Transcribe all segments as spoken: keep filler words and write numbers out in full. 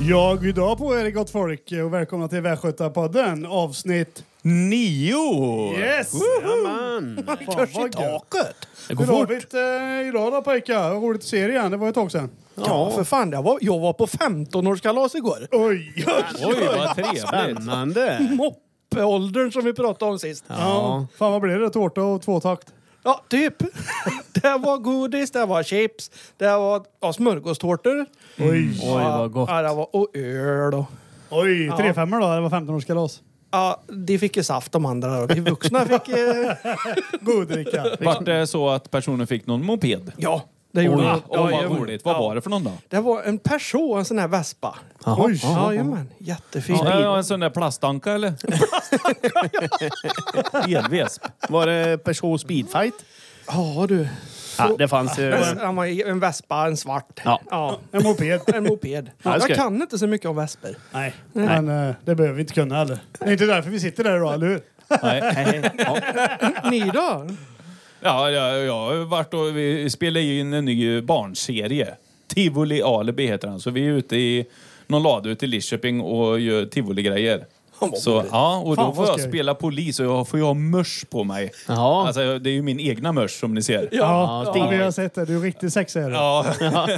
Ja, god dag på er gott folk och välkomna till Västgötapodden, avsnitt nio! Yes! Jajamän! Körs i taket! Det går fort. Eh, idag då pojkar, roligt att se er igen, det var ett tag sedan. Ja, ja för fan, jag var, jag var på femton-årskalas igår. Oj, oj, oj, vad trevligt. Spännande. Moppeåldern som vi pratade om sist. Ja. ja. Fan, vad blev det? Tårta och tvåtakt? Ja, typ. Det var godis, det var chips, det var ja, smörgåstårtor. Mm. Oj. Oj, vad gott. Ja, det var, och öl och... Oj, tre ja. femmor då? Det var femton-årskalas. Ja, de fick ju saft de andra. De vuxna fick... Eh... Godricka. Var det så att personen fick någon moped? Ja. Det gjorde Oj, ja, och ja, vad roligt. Vad ja. var det för någon då? Det var en person, en sån här Vespa. Jaha. Oj, ja, jajamän. Jättefin. Ja, ja, en sån där plastanka eller? Plastanka, ja. Elvesp. Var det person speedfight? Ja, du. Ja, det fanns ju... Han var en Vespa, en svart. Ja. ja. En moped. En moped. Ja, jag kan inte så mycket om Vesper. Nej, Nej. men uh, det behöver vi inte kunna heller. Det är inte därför vi sitter där då, eller hur? Nej. Ja. Ni då? Ja, jag, jag har varit och vi spelar in en ny barnserie. Tivoli Alibi heter den. Så vi är ute i någon lada ute i Lidköping och gör tivoli-grejer. Så, ja, och då får jag spela polis och jag får ju ha mörs på mig. Jaha. Alltså, det är ju min egna mörs som ni ser. Ja, ja, ja vi har sett det. Du är riktigt sexig. Ja.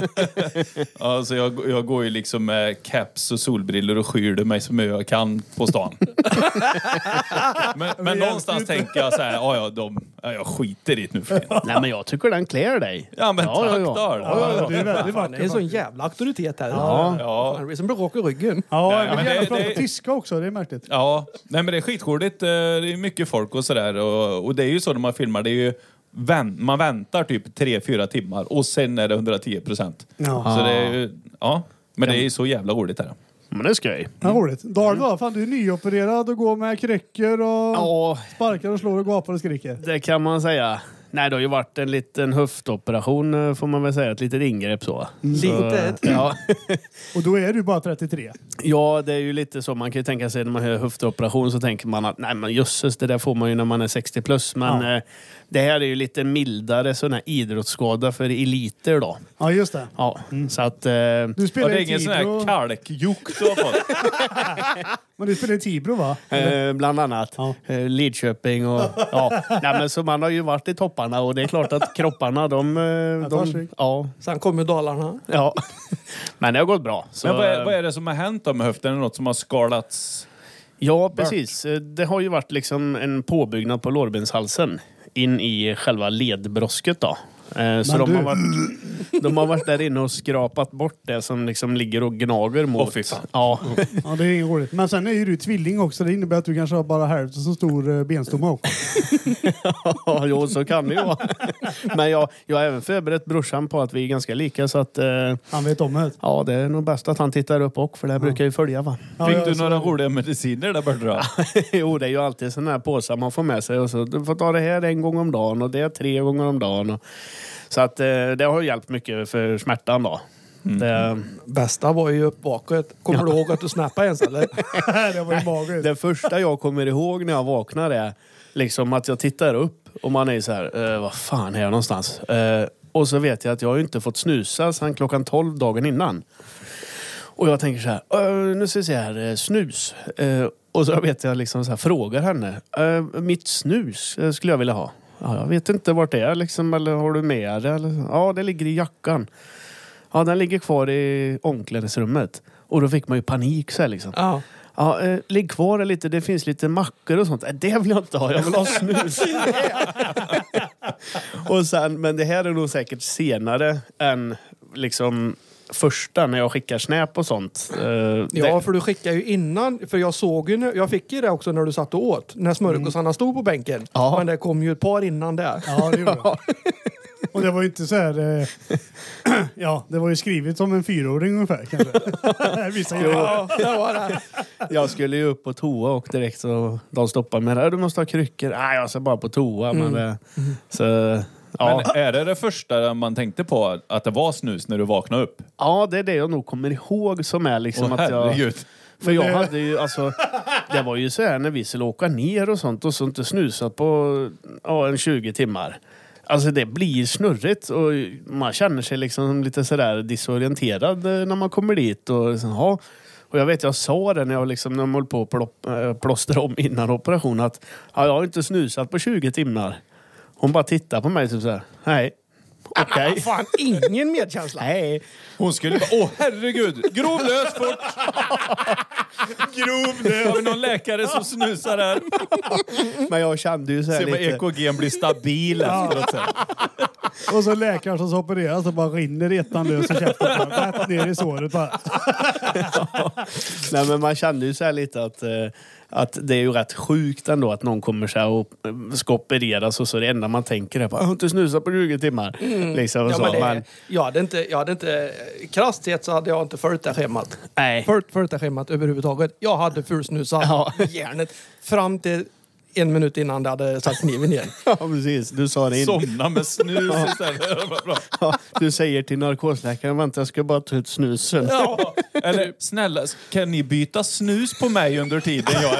Ja, så jag, jag går ju liksom med caps och solbrillor och skyr mig som jag kan på stan. men men någonstans tänker jag så här, ja, ja, de, ja, jag skiter i det nu för det. Nej, men jag tycker den klär dig. Ja, men ja, tack ja, ja. då. Ja, ja, det är väldigt vackert. Det är en sån jävla auktoritet här. Ja. Ja. Det blir som bråk i ryggen. Ja, Nej, jag men vill gärna det- prata det- tyska också, det är märkligt. Ja, nej men det är skitgårdigt. Det är mycket folk och sådär. Och, och det är ju så när man filmar, det är ju vänt, man väntar typ tre fyra timmar och sen är det hundratio procent. Ja. Så det är ju, ja. Men det är ju så jävla roligt här. Men det ska jag. Ja, roligt. Dahl då? Fan, du är nyopererad och går med kryckor och Ja, sparkar och slår och gapar och skriker. det kan man säga. Nej, det har ju varit en liten höftoperation, får man väl säga. Ett litet ingrepp så. Litet. Så, ja. Och då är du bara trettiotre. Ja, det är ju lite så. Man kan ju tänka sig när man hör höftoperation så tänker man att nej men jösses, det där får man ju när man är sextio plus. Men Ja. eh, det här är ju lite mildare sån här idrottsskada för eliter då. Ja, just det. Ja, så att... Eh, Du Ja, spelar det är i ingen sån Tibro. här kalkjock du har fått. Men du spelar i Tibro, va? Eh, bland annat Ja. eh, Lidköping och ja. Nej, men så man har ju varit i topparna och det är klart att kropparna de, eh, tar de sig. ja, Sen kommer Dalarna. ja. Men det har gått bra. Så, Men vad är, vad är det som har hänt då med höften? Är det något som har skalats? ja, precis. Eh, Det har ju varit liksom en påbyggnad på lårbenshalsen in i själva ledbrosket då. Eh, Så Men de du- har, varit, de har varit där inne och skrapat bort det som liksom ligger och gnager mot. Åh, fy fan. Ja. Ja, det är inget roligt. Men sen är ju du tvilling också. Det innebär att du kanske har bara hälften så stor eh, benstomme också. Ja, jo, så kan det ju vara. Men jag, jag har även förberett brorsan på att vi är ganska lika så att eh, Han vet om det. ja, det är nog bäst att han tittar upp och för det brukar ju följa va. Ja, Fick ja, du så- några roliga mediciner där borta? Jo, det är ju alltid sådana här påsar man får med sig och så du får ta det här en gång om dagen och det är tre gånger om dagen. Och, så att eh, det har hjälpt mycket för smärtan då. Mm. Det, Bästa var ju uppvaket. Kommer du ihåg att du snappade ens eller? Det var ju magiskt. det första jag kommer ihåg när jag vaknar är liksom att jag tittar upp och man är så här, eh, vad fan är jag någonstans? Eh, och så vet jag att jag har ju inte fått snusa sedan klockan tolv dagen innan. Och jag tänker så här, "Ö, nu ska vi se här, eh, snus. Eh, och så vet jag liksom så här, frågar henne, "Eh, mitt snus eh, skulle jag vilja ha. Ja, jag vet inte vart det är liksom, eller har du med det? Eller, ja, det ligger i jackan. Ja, den ligger kvar i omklädningsrummet. Och då fick man ju panik så här liksom. Ja. Ja, eh, ligg kvar lite, det finns lite mackor och sånt. Eh, det vill jag inte ha, jag vill ha snus. och sen, men det här är nog säkert senare än liksom första när jag skickar snap och sånt. Eh, Ja, det, för du skickade ju innan. För jag såg ju, jag fick ju det också när du satt och åt. När smörgåsarna stod på bänken. Ja. Men det kom ju ett par innan det. Ja, det gjorde det. Och det var ju inte så här... Eh, ja, det var ju skrivet som en fyraåring ungefär, kanske. Vissa grejer. Ja, det var det. jag skulle ju upp på toa och direkt så de stoppade mig där. Du måste ha kryckor. Nej, jag ska bara på toa. Men det, så, ja. Men är det det första man tänkte på att det var snus när du vaknade upp? ja, det är det jag nog kommer ihåg som är liksom Åh, att jag... herregud. För jag hade ju, alltså, det var ju så här när vi skulle åka ner och sånt och så inte snusat på ja, en tjugo timmar. Alltså det blir snurrigt och man känner sig liksom lite sådär disorienterad när man kommer dit. Och, liksom, ja. och jag vet, jag sa det när jag liksom, när man höll på att plå- plåstra om innan operation att ja, jag har inte snusat på tjugo timmar. Hon bara tittar på mig typ såhär, nej. Okej. Okay. Fan, ingen medkänsla. Nej. Hon skulle bara, åh herregud, grov lös fort. Grov lös. Har vi någon läkare som snusar här? Men jag kände ju så här se vad lite... E K G blir stabil efteråt sen. Och så läkaren som opererar så bara rinner ettan lös och käften bara rätt ner i såret bara. Ja. Nej, men man kände ju så här lite att, eh, att det är ju rätt sjukt ändå att någon kommer så här och ska opereras och så det enda man tänker är på, jag har inte snusat på tjugo timmar. Mm. Liksom, och ja, så. men det, Men, jag hade inte, jag hade inte krasst sett så hade jag inte följt det schemat. nej. Följt, följt det schemat överhuvudtaget. Jag hade fulsnusat Ja. järnet fram till en minut innan det hade satt kniven igen. Ja, precis. Du sa det in. Somna med snus istället. Ja, du säger till narkosläkaren, vänta jag ska bara ta ut snusen. Ja. Eller snälla, kan ni byta snus på mig under tiden jag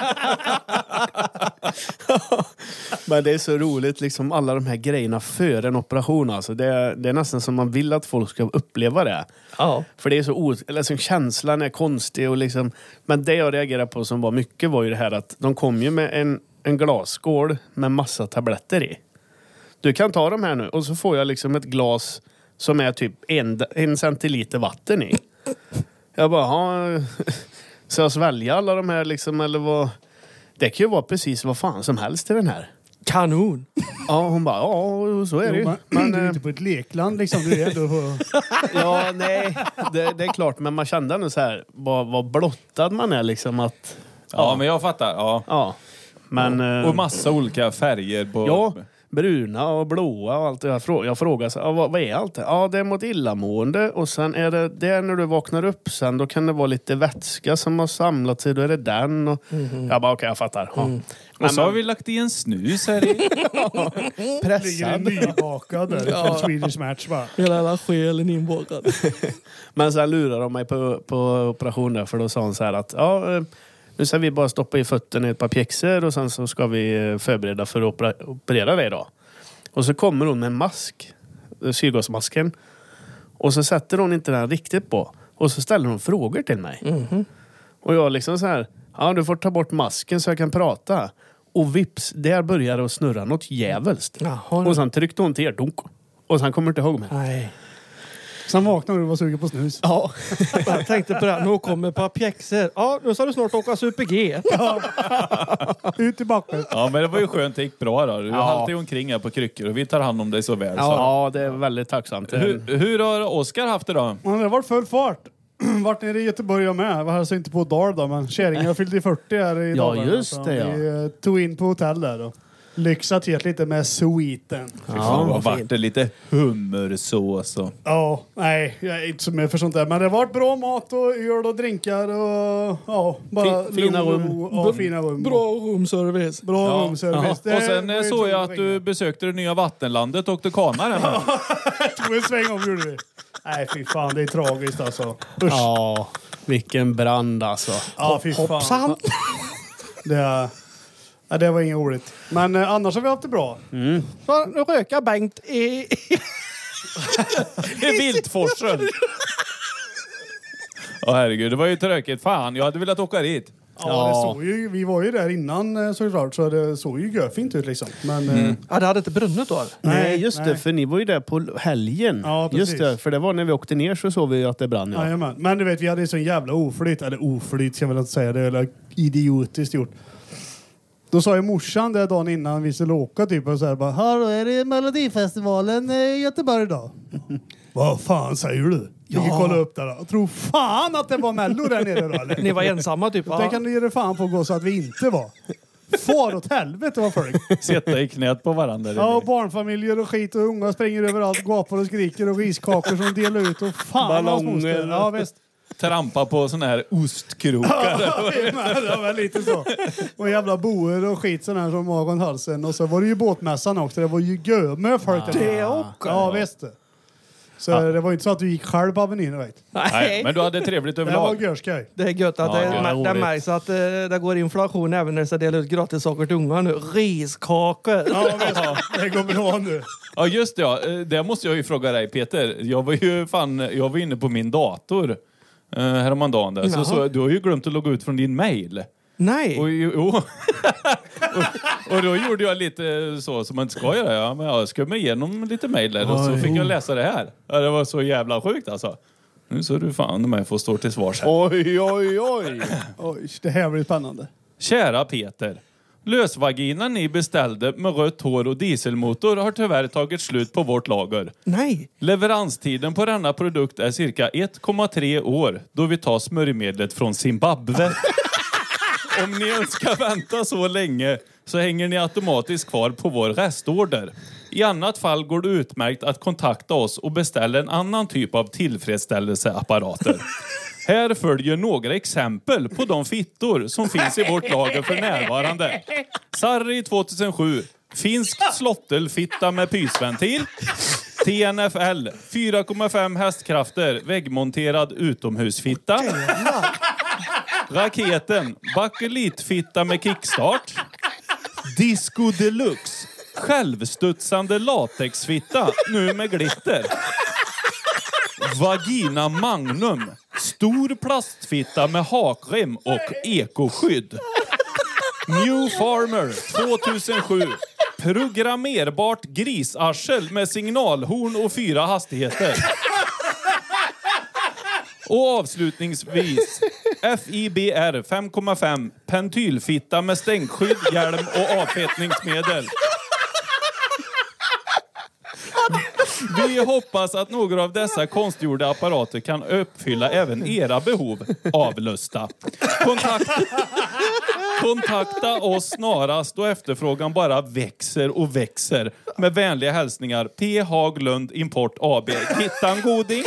Men det är så roligt, liksom alla de här grejerna före en operation. Alltså. Det, är, det är nästan som man vill att folk ska uppleva det. Ja. För det är så o... Eller liksom, känslan är konstig och liksom... Men det jag reagerade på som var mycket var ju det här att de kom ju med en, en glasskål med massa tabletter i. Du kan ta de här nu och så får jag liksom ett glas som är typ en, en centiliter vatten i. Jag bara, ja... Så jag svälja alla de här liksom, eller vad... Det kan ju vara precis vad fan som helst i den här. Kanon. Ja, hon bara, ja, så är det ju. Jo, Men, du är eh, inte på ett lekland liksom. Du är ändå på... ja, nej, det, det är klart. Men man kände ändå så här, vad, vad blottad man är liksom att... Ja, men jag fattar. Ja. Ja, men... eh, Och massa olika färger på... ja, bruna och blåa och allt. Jag frågar, jag frågar så, ja, vad, vad är allt det? Ja, det är mot illamående. Och sen är det, det är när du vaknar upp sen, då kan det vara lite vätska som har samlat sig. Då är det den. Och, mm-hmm. Jag bara, okej, okay, jag fattar. Ja. Mm. Och så har vi lagt i en snus här i. Ligger Pressad. en nybakad där Ja. från Swedish Match bara. Hela jävla själen inbakad. Men sen lurade de mig på, på operationen, för då sa hon så här att ja, eh, nu ska vi bara stoppa i fötterna i ett par pjäxor och sen så ska vi förbereda för att opera, operera dig då. Och så kommer hon med en mask, syrgasmasken, och så sätter hon inte den riktigt på. Och så ställer hon frågor till mig. Mm-hmm. Och jag liksom så här, ja, du får ta bort masken så jag kan prata. Och vips, där börjar det att snurra något jävligt. Jaha, Och sen tryckte hon till er, dunk. Och sen kommer inte ihåg mig. nej. Sen vaknade du och var sugen på snus. Ja. Jag tänkte på det. Nu kommer ett par pjäxor. Ja, nu ska du snart åka Super G. Ut i backen. Ja, men det var ju skönt. Det gick bra då. Du Ja. haltar ju omkring här på kryckor och vi tar hand om dig så väl. Så. Ja, det är väldigt tacksamt. Hur, hur har Oskar haft det då? Man har varit full fart. Vart nere i Göteborg jag med. Jag var alltså inte på Dal då, men kärringen fyllde i fyrtio här i Ja, dagarna. just Så det, ja. Vi eh, tog in på hotell där och lyxat helt lite med sweeten. Fy fan, vad vart det lite hummersås och... Ja, nej, jag är inte så med för sånt där. Men det har varit bra mat och öl och drinkar och ja, bara Fin- fina lugn och rum. ro. Ja, fina rum. Bra roomservice. Bra Ja. rumservice. Det Och sen var eh, ju såg så jag att du ringa. besökte det nya vattenlandet och åkte kanar hemma. tog en sväng om gjorde vi. Nej, fy fan, det är tragiskt alltså. Usch. Ja, vilken brand alltså. Ja, fy fan. Hoppsan. Det, ja, det var inget roligt. Men eh, annars har vi haft det bra. Så nu rökar Bengt i... I Viltforsen. Åh herregud, det var ju tråkigt. Fan, jag hade velat åka dit. Ja, Ja. Det såg ju, vi var ju där innan eh, såklart, så det såg ju görfint ut liksom. Men eh, Ja, det hade inte brunnit då. Nej, just det. nej. För ni var ju där på helgen. Ja, precis. Just det, för det var när vi åkte ner så såg vi ju att det brann. Ja. Jajamän. Men du vet, vi hade sån jävla oflyt. Eller oflyt ska jag väl inte säga. Det är eller idiotiskt gjort. Då sa ju morsan det dagen innan vi skulle åka typ och så här bara, hallå, är det Melodifestivalen i Göteborg idag? Vad fan säger du? Vi Ja. kolla upp det då. Jag tror fan att det var Mello där nere då, eller? Ni var ensamma typ, Det va? kan du ge dig fan på att gå så att vi inte var. Far åt helvete vad folk. Sätta i knät på varandra. Ja, och barnfamiljer och skit och unga springer överallt, gapar och skriker och riskakor som delar ut och fan vad Ballonger. moster. Ja, visst. Trampa på såna här ostkrokar. Ja, det var lite så. Och jävla boer och skit sån här som var runt halsen. Och så var det ju båtmässan också. Det var ju gömö folk där. Det också. Ja, visst. Så ja. Det var inte så att du gick själv på Avenyn, vet. Nej. Nej, men du hade trevligt överlag. Det var görskaj. Det är gött att ja, det, det, det märks att uh, det går inflation även när det delar ut gratis saker till unga nu. Riskakor. Ja, ja, det går bra nu. Ja, just det. Ja. Det måste jag ju fråga dig, Peter. Jag var ju fan, jag var inne på min dator uh, häromdagen där. Så, så du har ju glömt att logga ut från din mail. Nej. Och, och, och, och då gjorde jag lite så som man inte ska göra. Ja, men jag skummade igenom lite mejl där och så fick jag läsa det här. Ja, det var så jävla sjukt alltså. Nu så du fan med får stå till svars här. Oj, oj, oj. Oj, det här blir spännande. Kära Peter. Lösvaginan ni beställde med rött hår och dieselmotor har tyvärr tagit slut på vårt lager. Nej. Leveranstiden på denna produkt är cirka ett komma tre år då vi tar smörjmedlet från Zimbabwe. Om ni önskar vänta så länge så hänger ni automatiskt kvar på vår restorder. I annat fall går det utmärkt att kontakta oss och beställa en annan typ av tillfredsställelseapparater. Här följer några exempel på de fittor som finns i vårt lager för närvarande. Sarri tvåtusensju. Finsk slottelfitta med pysventil. T N F L. fyra komma fem hästkrafter. Väggmonterad utomhusfitta. Raketen. Bakelitfitta med kickstart. Disco Deluxe. Självstudsande latexfitta. Nu med glitter. Vagina Magnum. Stor plastfitta med hakrem och ekoskydd. New Farmer tvåtusensju. Programmerbart grisarsel med signalhorn och fyra hastigheter. Och avslutningsvis F I B R fem komma fem. Pentylfitta med stänkskydd, hjälm och avfettningsmedel. Vi hoppas att några av dessa konstgjorda apparater kan uppfylla även era behov. Avlusta. Kontakta, kontakta oss snarast då efterfrågan bara växer och växer. Med vänliga hälsningar P. Haglund Import A B. Kittan Goding.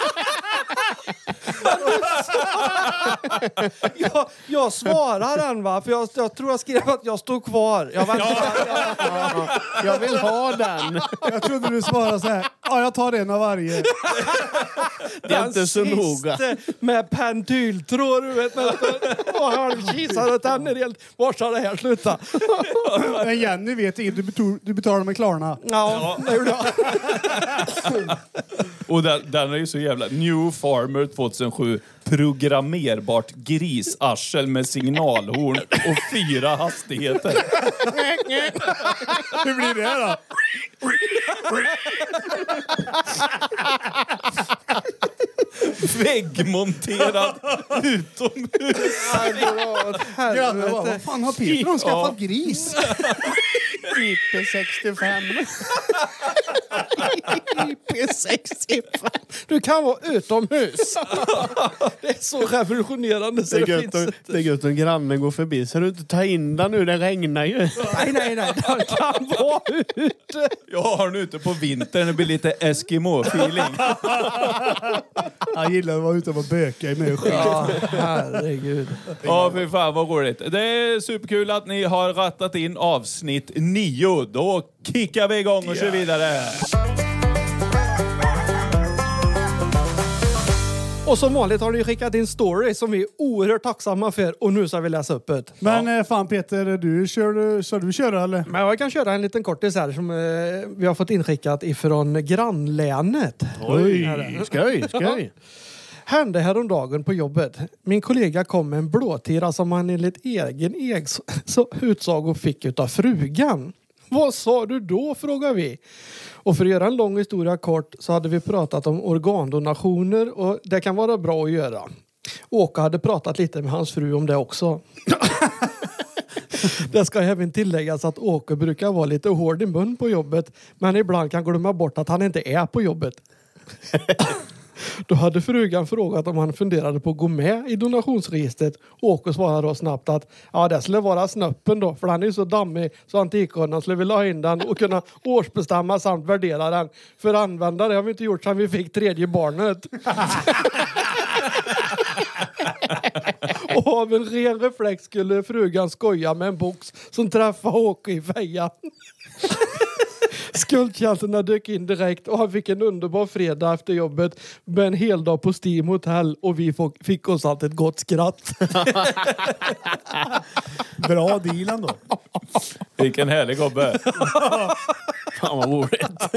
jag, jag svarar den va, för jag, jag tror jag skrev att jag stod kvar. Jag, vet, ja. Ja. Jag vill ha den. Jag trodde du svarade så här. Ja, jag tar en av varje. Det är inte så noga. Med pentyltråd, du vet. Och halvkisar och tänder helt. Var ska det här sluta? Men Jenny vet inte. Du, betal, du betalar med Klarna. Ja, det gjorde jag. Och den, den är ju så jävla... New Farmer tvåtusensju. Programmerbart grisarsel med signalhorn och fyra hastigheter. Hur blir det här då? Väggmonterad utomhus. Grannar bara, vad fan har Peter? De skaffat ja. Gris. I P sextiofem. I P sextiofem. Du kan vara utomhus. Det är så revolutionerande så det, det är finns. Och, det är gött om grannen går förbi. Så du inte ta in den nu, det regnar ju. Nej, nej, nej. Den kan vara ute. Jag har den ute på vintern. Det blir lite Eskimo-feeling. Jag gillar att vara ute och vara böka i mig och skit. Ja, herregud. Ja, för fan vad roligt. Det är superkul att ni har rattat in avsnitt nio. Då kickar vi igång och kör vidare. Och som vanligt har ni skickat in story som vi är oerhört tacksamma för. Och nu ska vi läsa upp det. Men ja. fan Peter, du kör, så du kör eller? Men jag kan köra en liten kortis här som eh, vi har fått inskickat ifrån grannlänet. Oj, skoj, skoj. Hände häromdagen på jobbet. Min kollega kom med en blåtira som han enligt egen egs utsago fick utav frugan. Vad sa du då, frågar vi. Och för att göra en lång historia kort så hade vi pratat om organdonationer och det kan vara bra att göra. Åke hade pratat lite med hans fru om det också. Det ska även tilläggas att Åke brukar vara lite hård i mun på jobbet, men ibland kan glömma bort att han inte är på jobbet. Då hade frugan frågat om han funderade på att gå med i donationsregistret. Åke svarade då snabbt att ja, det skulle vara snöppen då, för han är ju så dammig så antikhållaren skulle vilja ha in den och kunna årsbestämma samt värdera den. För användare har vi inte gjort sedan vi fick tredje barnet. Och av en ren reflex skulle frugan skoja med en box som träffade Åke i fejan. Skuldtjänsterna dök in direkt och han fick en underbar fredag efter jobbet med en hel dag på Steam Hotel och vi fick, fick oss allt ett gott skratt. Bra deal ändå. Vilken härlig gubbe. Fan vad roligt.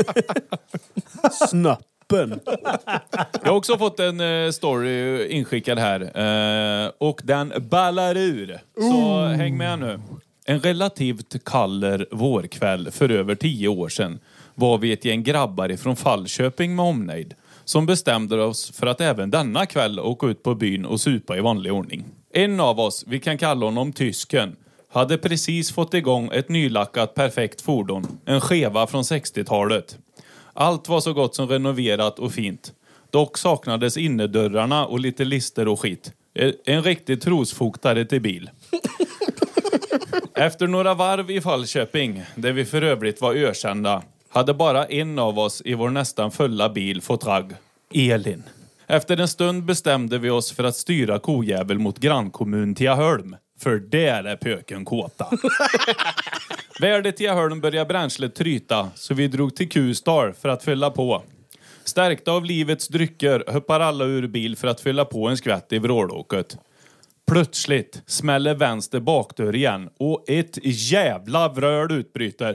Snöppen. Jag har också fått en eh, story inskickad här. Eh, och den ballar ur. Så häng med nu. En relativt kall vårkväll för över tio år sedan var vi ett gäng grabbar ifrån Falköping med omnejd som bestämde oss för att även denna kväll åka ut på byn och supa i vanlig ordning. En av oss, vi kan kalla honom tysken, hade precis fått igång ett nylackat perfekt fordon, en skeva från sextiotalet. Allt var så gott som renoverat och fint. Dock saknades innerdörrarna och lite lister och skit. En riktig trosfoktare till bil. Efter några varv i Falköping, där vi för övrigt var ökända, hade bara en av oss i vår nästan fulla bil fått ragg. Elin. Efter en stund bestämde vi oss för att styra kojävel mot grannkommun Tiaholm. För där är pöken kåta. Värdet Tiaholm började bränslet tryta, så vi drog till Kustar för att fylla på. Stärkta av livets drycker hoppar alla ur bil för att fylla på en skvätt i vrålåket. Plötsligt smäller vänster bakdörr igen och ett jävla vröl utbryter.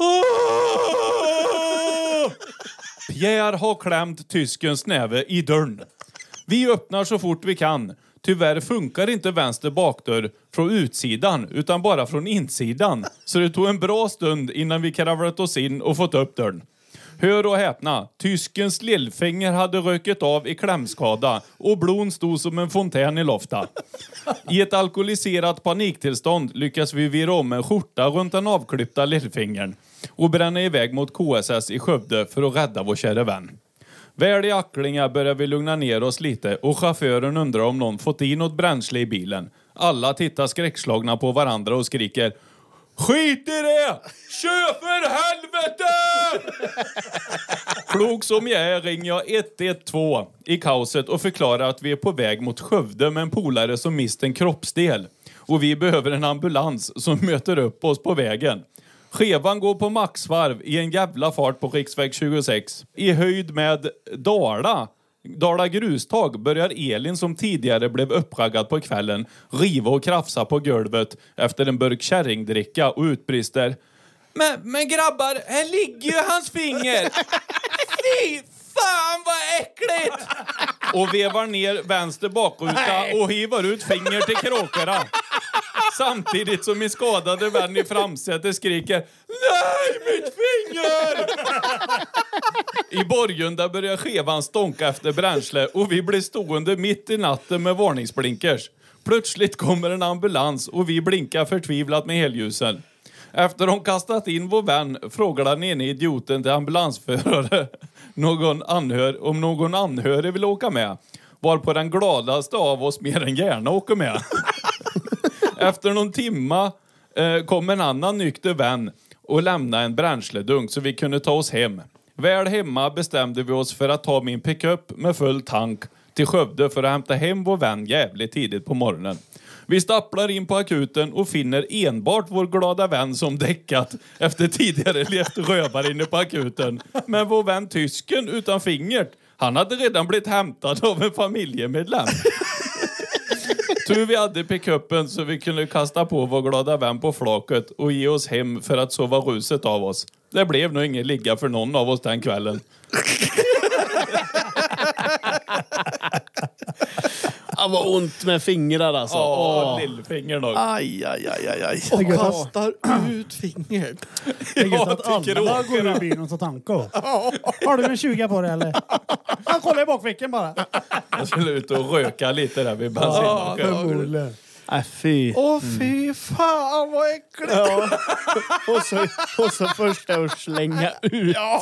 Åh! Pierre har klämt tyskens näve i dörren. Vi öppnar så fort vi kan. Tyvärr funkar inte vänster bakdörr från utsidan utan bara från insidan. Så det tog en bra stund innan vi kravlat oss in och fått upp dörren. Hör och häpna, tyskens lillfinger hade röket av i klämskada och blod stod som en fontän i lofta. I ett alkoholiserat paniktillstånd lyckas vi vira om en skjorta runt den avklippta lillfingern och bränna iväg mot K S S i Skövde för att rädda vår kära vän. Väl i acklingar börjar vi lugna ner oss lite och chauffören undrar om någon fått in något bränsle i bilen. Alla tittar skräckslagna på varandra och skriker: skit i det! Kör för helvete! Klok som jag är ringer jag ett ett två i kaoset och förklarar att vi är på väg mot Skövde med en polare som mist en kroppsdel. Och vi behöver en ambulans som möter upp oss på vägen. Skevan går på maxvarv i en jävla fart på riksväg tjugosex. I höjd med Dala. Dala grustag börjar Elin som tidigare blev uppraggad på kvällen riva och krafsa på golvet efter en burk kärringdricka och utbrister: Men, men grabbar, här ligger ju hans finger! Fy fan vad äckligt! Och vevar ner vänster bakruta och hivar ut finger till kråkorna. Samtidigt som min skadade vän i framsätet skriker: nej, mitt finger! I Borgunda börjar skevan stånka efter bränsle och vi blir stående mitt i natten med varningsblinkers. Plötsligt kommer en ambulans och vi blinkar förtvivlat med helljusen. Efter de kastat in vår vän frågar den ene idioten till ambulansförare någon anhör, om någon anhörig vill åka med. Varpå den gladaste av oss mer än gärna åker med. Efter någon timma eh, kom en annan nykter vän och lämnade en bränsledunk så vi kunde ta oss hem. Väl hemma bestämde vi oss för att ta min pickup med full tank till Skövde för att hämta hem vår vän jävligt tidigt på morgonen. Vi stapplar in på akuten och finner enbart vår glada vän som däckat efter tidigare levt rövare inne på akuten. Men vår vän tysken utan fingert, han hade redan blivit hämtad av en familjemedlem. Tur vi hade pickuppen så vi kunde kasta på vår glada vän på flaket och ge oss hem för att sova ruset av oss. Det blev nog ingen ligga för någon av oss den kvällen. Det var ont med fingrar alltså. Ja, oh, lillfinger nog. Aj, aj, aj, aj, aj. Och kastar ut fingret. Det är gött att alla går ur bilen och tar tankar. Har du en tjugo på det eller? Han kollar i bakfickan bara. Jag skulle ut och röka lite där vid bensinmacken. Ja, Äh, fy. Åh fy fan vad äckligt. Ja. och, så, och så först att slänga ut. Ja.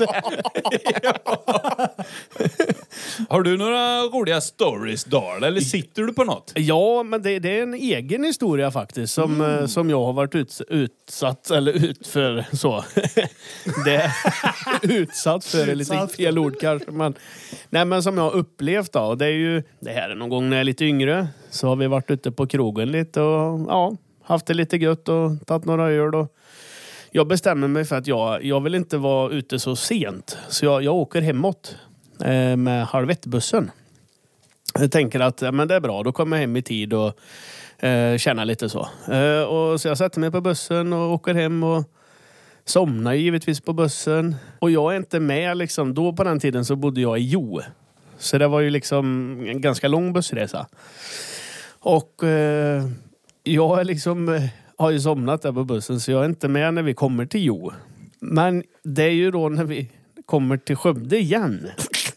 Har du några roliga stories, Dal? Eller sitter du på något? Ja, men det, det är en egen historia faktiskt som, mm. som jag har varit ut, utsatt eller utför så. det är utsatt för lite fel ord kanske, men nej, men som jag har upplevt då, och det är ju det här är någon gång när jag är lite yngre, så har vi varit ute på krogen lite och ja, haft det lite gött och tagit några öl och Jag bestämmer mig för att jag, jag vill inte vara ute så sent. Så jag, jag åker hemåt eh, med halv ett-bussen. Jag tänker att ja, men det är bra, då kommer jag hem i tid och eh, känna lite så. Eh, och så jag sätter mig på bussen och åker hem och somnar givetvis på bussen. Och jag är inte med liksom. Då på den tiden så bodde jag i Jo. Så det var ju liksom en ganska lång bussresa. Och eh, jag är liksom, eh, har ju somnat där på bussen så jag är inte med när vi kommer till Jo. Men det är ju då när vi kommer till Skövde igen.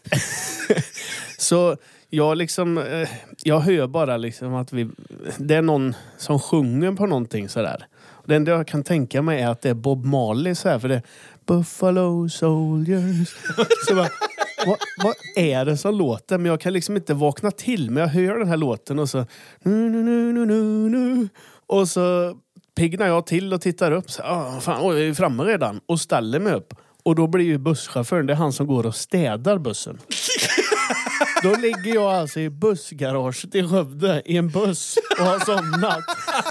Så jag liksom, eh, jag hör bara liksom att vi, det är någon som sjunger på någonting sådär. Det enda jag kan tänka mig är att det är Bob Marley så här, för det är Buffalo Soldiers. Så bara, vad, vad är det som låter? Men jag kan liksom inte vakna till. Men jag hör den här låten och så nu, nu, nu, nu, nu, nu. Och så piggnar jag till och tittar upp. Så, ah, fan, oj, jag är framme redan. Och ställer mig upp. Och då blir ju busschauffören, det är han som går och städar bussen. Då ligger jag alltså i bussgaraget i Skövde i en buss och har somnat.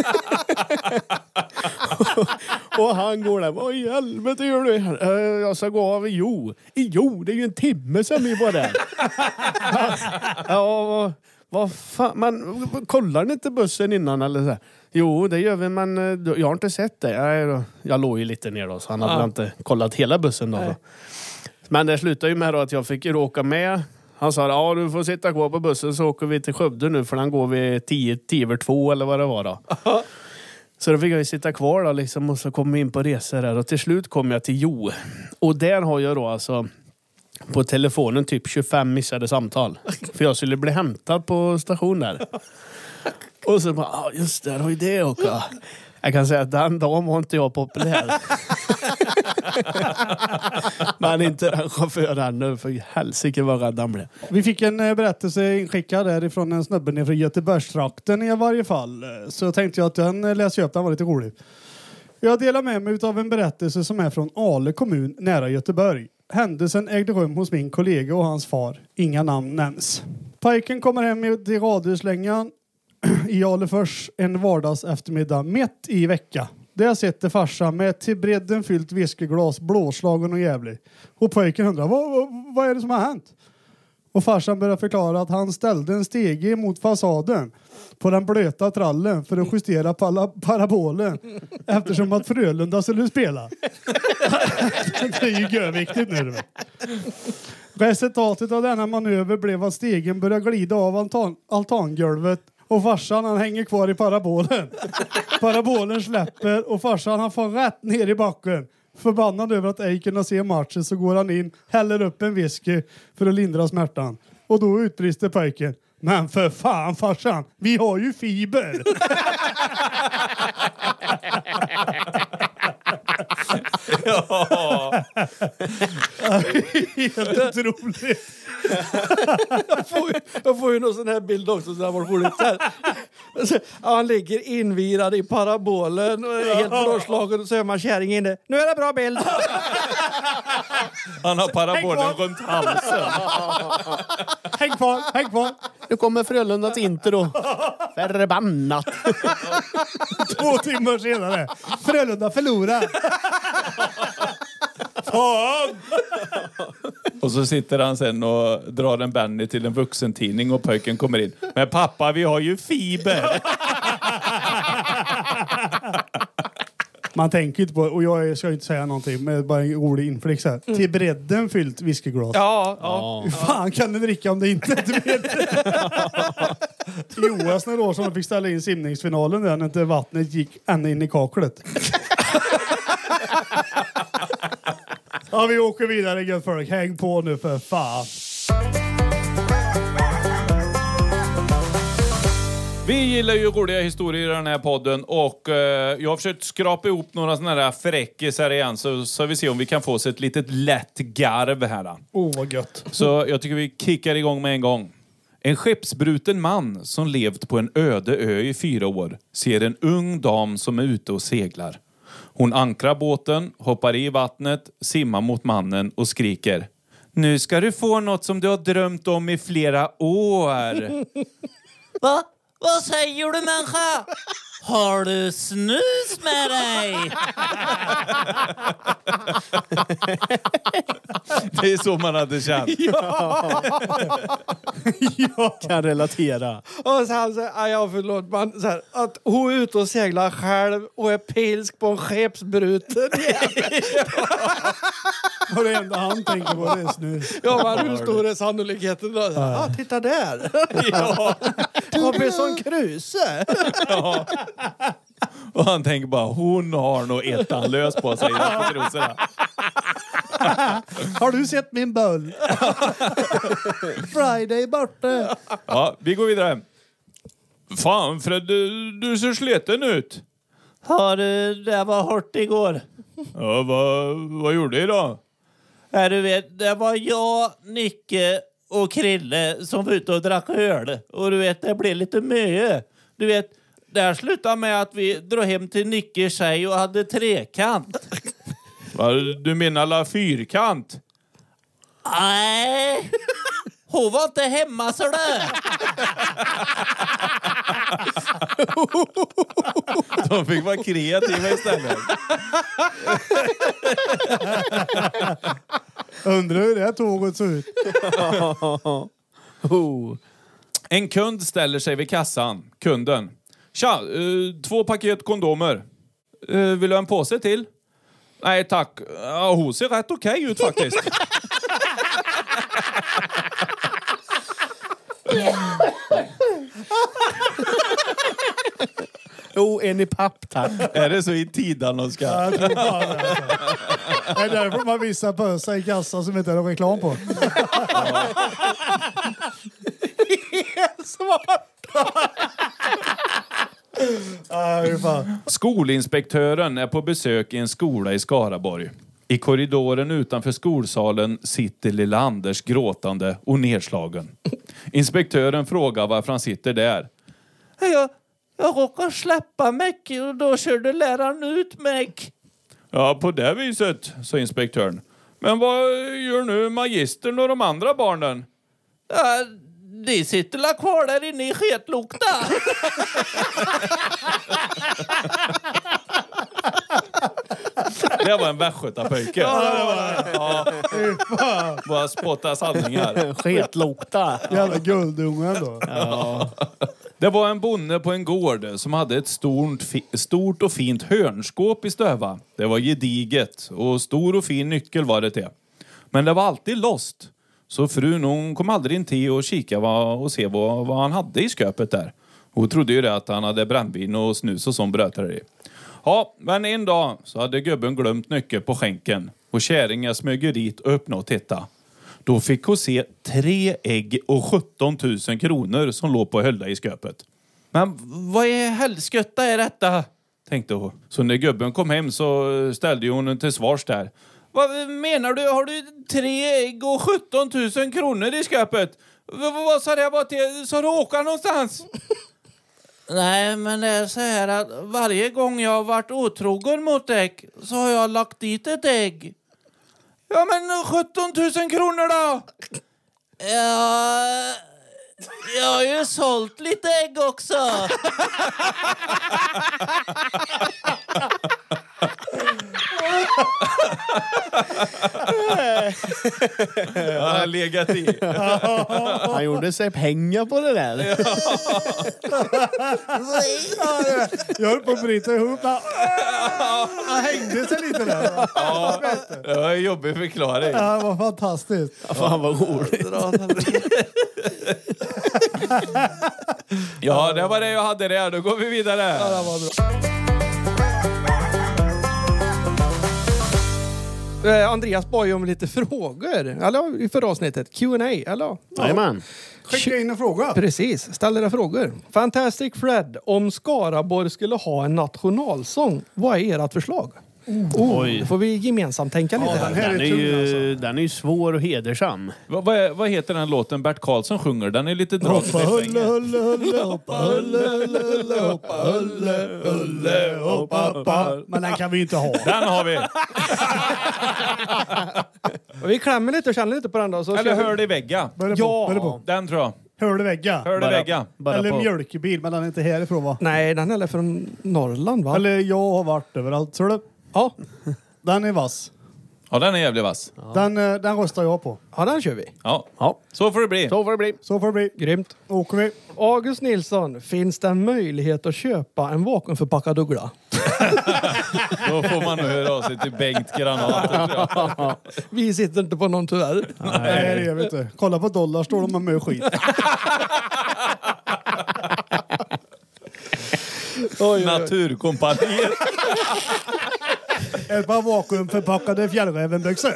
och, och han går där, vad i helvete gör du? Uh, jag ska gå av i Jo. I Jo, det är ju en timme sedan vi var där. Ja, vad, vad fan, man kollar ni inte bussen innan eller så här? Jo, det gör vi, men jag har inte sett det. Jag, jag låg ju lite ner då, så han hade ja. inte kollat hela bussen då. då. Men det slutade ju med då att jag fick ju åka med. Han sa, ja du får sitta kvar på bussen så åker vi till Skövde nu för den går vi tio, tio över två eller vad det var då. Så då fick jag ju sitta kvar då liksom och så kom vi in på resor där och till slut kom jag till Jo. Och där har jag då alltså på telefonen typ tjugofem missade samtal. För jag skulle bli hämtad på station där. Och så bara, ja just det, har ju det också. Jag kan säga att den dagen var inte jag populär. Men inte den chauffören nu, för helsike vad rädd han blev. Vi fick en berättelse inskickad därifrån en snubbe från Göteborgstrakten i varje fall. Så jag tänkte jag att den läser upp, den var lite rolig. Jag delar med mig av en berättelse som är från Ale kommun nära Göteborg. Händelsen ägde rum hos min kollega och hans far. Inga namn nämns. Pojken kommer hem till radhuslängan i Alefors en vardags eftermiddag mitt i vecka. Där sitter farsan med till bredden fyllt whiskyglas, blåslagen och jävlig. Och pojken undrar, vad, vad, vad är det som har hänt? Och farsan börjar förklara att han ställde en stege mot fasaden på den blöta trallen för att justera pala, parabolen eftersom att Frölunda skulle spela. Det är ju görviktigt nu. Resultatet av denna manöver blev att stegen började glida av altan, altangolvet. Och farsan han hänger kvar i parabolen. Parabolen släpper och farsan han får rätt ner i backen. Förbannad över att ej kunna se matchen så går han in, häller upp en whisky för att lindra smärtan. Och då utbrister pojken. Men för fan farsan, vi har ju fiber. Ja. Helt otroligt. jag, får ju, jag får ju någon sån här bild också så här var roligt där. Ja, han ligger invirad i parabolen och är helt blåslagen och så är man kärring inne. Nu är det bra bild. Han har parabolen runt halsen. Häng kvar, häng kvar. Nu kommer Frölundas intro. Förbannat. Två timmar senare. Frölunda förlorar. Fan! Och så sitter han sen och drar en Benny till en vuxentidning och pojken kommer in. Men pappa, vi har ju fiber. Man tänker inte på, och jag ska inte säga någonting, men bara en rolig inflick så här. Mm. Till bredden fyllt whiskyglas. Ja, ja. Hur fan kan du dricka om det inte är till bredden? Till O S några år som de fick ställa in simningsfinalen där när inte vattnet gick ända in i kaklet. Ja, vi åker vidare gött folk. Häng på nu för fan. Vi gillar ju roliga historier i den här podden och eh, jag har försökt skrapa ihop några sådana här fräckisar igen så, så vi ser om vi kan få oss ett litet lätt garv här. Åh, oh, vad gött. Så jag tycker vi kickar igång med en gång. En skeppsbruten man som levt på en öde ö i fyra år ser en ung dam som är ute och seglar. Hon ankrar båten, hoppar i vattnet, simmar mot mannen och skriker: nu ska du få något som du har drömt om i flera år. Va? Vad säger du, människa? Har du snus med dig? Det är så man hade känt. Jag kan relatera. Och så han säger, "Aj, ja förlåt, man, så här, att hon är ute och seglar själv och är pilsk på en skeppsbruten." Och det enda han tänker på det är snus. Ja, men hur stor är sannolikheten då? Ja, ah, titta där. Ja. Robinson Crusoe. Ja. Och han tänker bara, hon har nog ettan lös på sig. Har du sett min bull? Friday borta. Ja, vi går vidare. Fan Fred, du, du ser sliten ut. Har du, det var hårt igår. Ja, vad, vad gjorde du idag? Ja, du vet, det var jag, Nicke och Krille som var ute och drack öl. Och du vet, det blev lite mycket. Du vet, där slutade med att vi drog hem till Nickes tjej och hade trekant. Va, du menar la fyrkant? Nej, hon var inte hemma så där. De fick vara kreativa istället. Undrar hur det här tåget såg ut. Oh. En kund ställer sig vid kassan. Kunden. Tja, uh, två paket kondomer. Uh, vill du ha en påse till? Nej, tack. Uh, hon ser rätt okej ut faktiskt. Jo, en i papp, tack. Är det så i tiden de ska? Ja, jag tror fan det, alltså. Det är därför man visar pösa i kassan som inte är någon reklam på. Aj, fan. Skolinspektören är på besök i en skola i Skaraborg. I korridoren utanför skolsalen sitter lilla Anders gråtande och nedslagen. Inspektören frågar varför han sitter där. Jag, jag råkade släppa mig och då körde läraren ut mig. Ja, på det viset, sa inspektören. Men vad gör nu magistern och de andra barnen? Ja, de sitter la kvar där inne i sketlukta. Det var en västgötapöjke. Ja, det var det. Bara spotta sanningar. Sketlokta. Jävla guldungen då. Ja. Det var en bonde på en gård som hade ett stort, fi- stort och fint hörnskåp i stöva. Det var gediget och stor och fin nyckel var det till. Men det var alltid lost. Så frun hon kom aldrig in till och kika vad, och se vad, vad han hade i sköpet där. Hon trodde ju det att han hade brännvin och snus och sånt bröt där i. Ja, men en dag så hade gubben glömt nyckeln på skänken. Och kärringen smög dit och öppnade och tittade. Då fick hon se tre ägg och sjutton tusen kronor som låg på hölla i sköpet. Men vad är helskotta är detta? Tänkte hon. Så när gubben kom hem så ställde hon till svars där. Vad menar du? Har du tre ägg och sjutton tusen kronor i sköpet? V- vad sa det var till? Sa du åka någonstans? Nej, men det är så här att varje gång jag har varit otrogen mot ägg så har jag lagt dit ett ägg. Ja, men sjutton tusen kronor då? Ja, jag har ju sålt lite ägg också. Jag har legat i. Han gjorde sig pengar på det där. Jag höll på att bryta ihop. Han hängde sig lite där. Ja, det var en jobbig förklaring. Ja, det var fantastiskt. Ja, fan vad roligt. Ja, det var det jag hade där. Då går vi vidare. Ja, det var bra. Eh, Andreas bad ju om lite frågor. Eller i förra avsnittet. Q and A, eller? Jajamän. Skicka in en fråga. Precis, ställ era frågor. Fantastic Fred, om Skaraborg skulle ha en nationalsång, vad är ert förslag? Oh, Oj. då får vi gemensamt tänka lite den här. här Den är, är tung, ju, alltså. den är ju svår och hedersam. Vad, vad, är, vad heter den låten Bert Karlsson sjunger? Den är lite drag. Hoppa hulle hulle hulle hoppa hulle hulle hulle hoppa hulle hulle hoppa hoppa. Men den kan vi inte ha. Den har vi. Och vi klämmer lite och känner lite på den då. Så Eller kör vi. Hör det i vägga. Börja på, Ja. börja på. Den tror jag. Hörlevägga. Hörlevägga. Bara Eller på- mjölkbil, men den är inte härifrån va? Nej, den är från Norrland va? Eller jag har varit överallt. Så du? Ja. Den är vass. Ja, den är jävligt vass. Den, eh, den röstar jag på. Ja, den kör vi. Ja. Ja, Så får det bli. så får det bli. Så får det bli. Grymt. Åker vi. August Nilsson, finns det en möjlighet att köpa en vakuumförpackad uggla? Då får man nog höra av sig till Bengt Granater. Vi sitter inte på någon tyvärr. Nej, det gör vi inte. Kolla på dollar, står de med mö skit. Oj, oj, oj. Naturkompaniet. Ett par vakuumförpackade fjällrävenbyxor.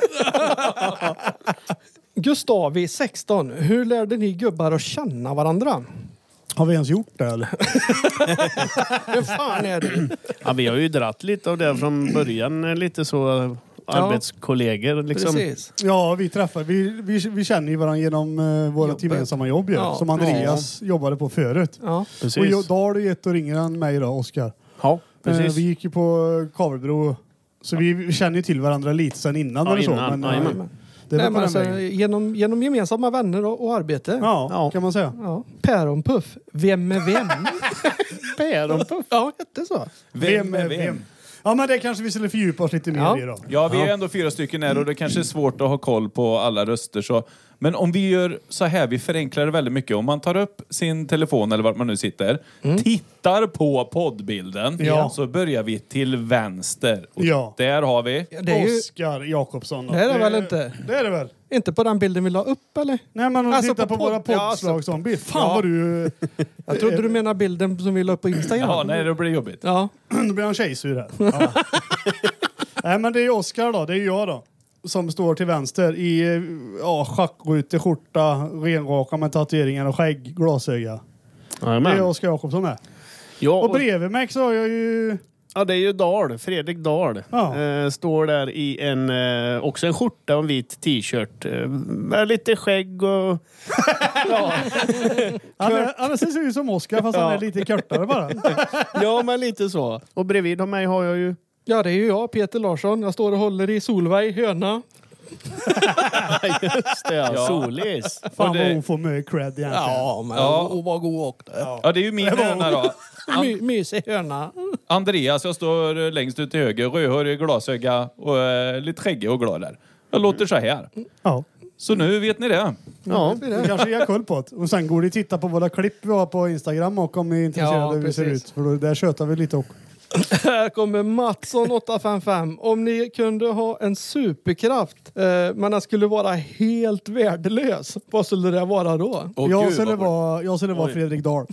Gustavi, sexton. Hur lärde ni gubbar att känna varandra? Har vi ens gjort det eller? Hur fan är det? Ja, vi har ju dratt lite av det från början. Lite så arbetskollegor liksom. Precis. Ja, vi träffar. Vi, vi, vi känner ju varandra genom uh, våra Jobbet. gemensamma jobb ju, Ja, som Andreas jobbade på förut. Ja. Precis. Och jag, då har du ett och ringer han mig då, Oskar. Ja, precis. Eh, vi gick ju på Kavelbro. Så vi, vi känner ju till varandra lite sen innan Ja, eller så. innan. Men, Ja, eh, jajamän. det var Nej, på men den alltså, vägen. genom, genom gemensamma vänner och, och arbete. Ja, Ja. kan man säga. Ja. Päronpuff. Vem är vem? Päronpuff. Ja, hette så. Vem är vem? Ja, men det kanske vi skulle fördjupa oss lite mer Ja. i då. Ja, vi är ändå fyra stycken här och det kanske är svårt att ha koll på alla röster. Så. Men om vi gör så här, vi förenklar det väldigt mycket. Om man tar upp sin telefon eller vart man nu sitter, tittar på poddbilden, Ja. så börjar vi till vänster. Och Ja. där har vi... Det är ju Oskar Jakobsson. då. Det är det väl inte? Det är det väl? inte på den bilden vi la upp, eller? Nej, men om du Alltså, tittar på på, våra podd- ja, poddslagzombie. Fan Ja. vad du... Jag trodde du menade bilden som vi la upp på Instagram. Ja, nej, det blir jobbigt. Ja. Då blir han tjejsur här. Ja. Nej, men det är Oskar då. Det är jag då. Som står till vänster i ja, schackrutig skjorta, renraka med tatueringar och skägg, glasöga. Det är Jajamän. Oskar Jakobsson där. Ja, Och och, bredvid mig så har jag ju... ja, det är ju Dahl. Fredrik Dahl. Ja. Eh, står där i en, eh, också en skjorta och en vit t-shirt. Eh, med lite skägg och... ja. Han, är, han ser ut som Oskar fast han Ja. är lite kortare bara. ja, men lite så. Och bredvid av mig har jag ju... Ja, det är ju jag, Peter Larsson. Jag står och håller i Solveig, höna. Just det, ja. Ja. Solis. Fan Och det- vad hon får med cred egentligen. Ja, men Ja. och var god och Ja, det är ju min höna då. My, mysig höna. Andreas, jag står längst ut till höger, rödhårig, glasöga och eh, lite skäggig och glad där. Jag låter så här. Ja. Så nu vet ni det. Ja. Du kanske ger koll på det. Och sen går det att titta på våra klipp vi har på Instagram och om ni är intresserade Ja, av hur vi ser precis. ut. För då, där tjötar vi lite också. Här kommer Mattsson åtta fem fem. Om ni kunde ha en superkraft eh, men den skulle vara helt värdelös, vad skulle det vara då? Åh, jag, gud, skulle vad- vara, jag skulle vara Oj. Fredrik Dahl.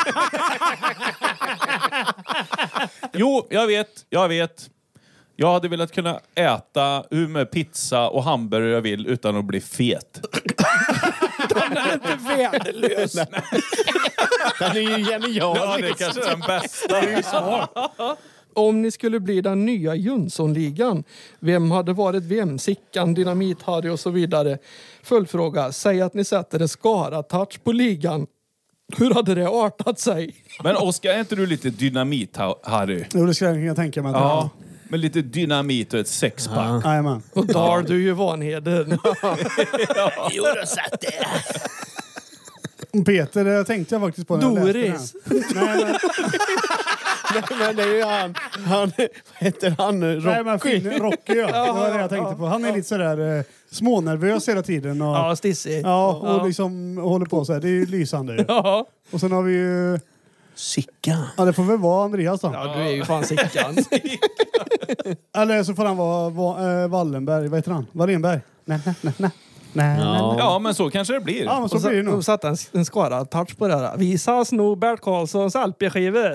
Jo, jag vet, jag vet. Jag hade velat kunna äta hur med pizza och hamburgare jag vill utan att bli fet. Den är inte värdelös. Den är ju genial. Ja, det är kanske är den bästa. Om ni skulle bli den nya Jönssonligan, vem hade varit vem? Sickan, Dynamit-Harry och så vidare. Följdfråga, säg att ni sätter en Skara-touch på ligan. Hur hade det artat sig? Men Oskar, är inte du lite dynamit, Harry? Jo, det skulle jag kunna tänka mig. att Ja, med lite dynamit och ett sexpack. jag- Jajamän. Och Dahl, du är ju Vanheden. Jo, du satt det. Peter, det tänkte jag faktiskt på när jag läste Doris. den. Nej, men, Men det är ju han. Han vad heter han nu? nej, men Rocky. fin, Rocky, ja. Det var det jag tänkte på. Han är lite sådär eh, smånervös hela tiden. Och, Ja, stissig. ja, och liksom håller på så här. Det är ju lysande ju. Ja. Och sen har vi ju... Sickan. Ja, det får väl vara Andreas då. Ja, du är ju fan Sickan. Eller så får han vara va, eh, Wallenberg. Vad heter han? Wallenberg? Nej, nej, nej, nej. Nej, nej, nej. Ja, men så kanske det blir. Ja, men så Och blir det så, nog. och satte en, en Skara-touch på det här. Visa sno Bert Karlssons L P-skivor.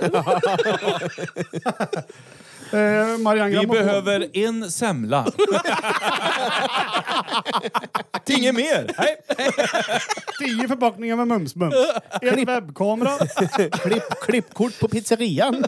Eh, Marianne Vi Grammofon. behöver en semla. Inget mer. Nej. Tio förpackningar med mums-mums. En webbkamera. Klipp, klippkort på pizzerian.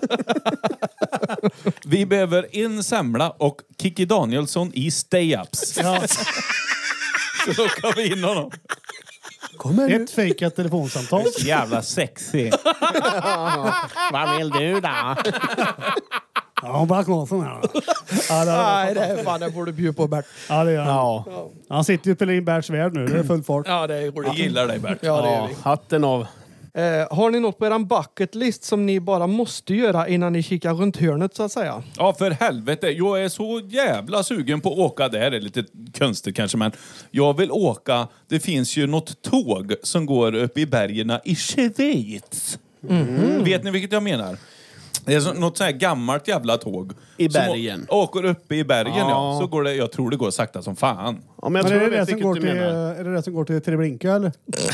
Vi behöver en semla och Kikki Danielsson i stay-ups. Ja. Så lockar vi in honom. Kommer nu. Ett fejkat telefonsamtal. Jävla sexy. Vad vill du då? Ja, bara Karlsson här. Ja, det Nej, det är fan, det borde du bjuda på, Bert. Ja, det gör han. Ja. Han sitter ju och spelar in Berts värld nu. Det är full fart. Ja, det är Jag roligt. gillar dig, Bert. Ja, det gör Ja, vi. hatten av. Eh, har ni något på eran bucket list som ni bara måste göra innan ni kikar runt hörnet, så att säga? Ja, för helvete. Jag är så jävla sugen på att åka. Det här är lite konstigt kanske, men jag vill åka. Det finns ju något tåg som går upp i bergen i Schweiz. Mm. Vet ni vilket jag menar? Det är så, något så här gammalt jävla tåg. I som bergen. å- åker upp i bergen, ja. Ja. Så går det, jag tror det går sakta som fan. Ja, men jag Men tror är jag det, det vet som vilket går du till, menar. är det det som går till Treblinka eller?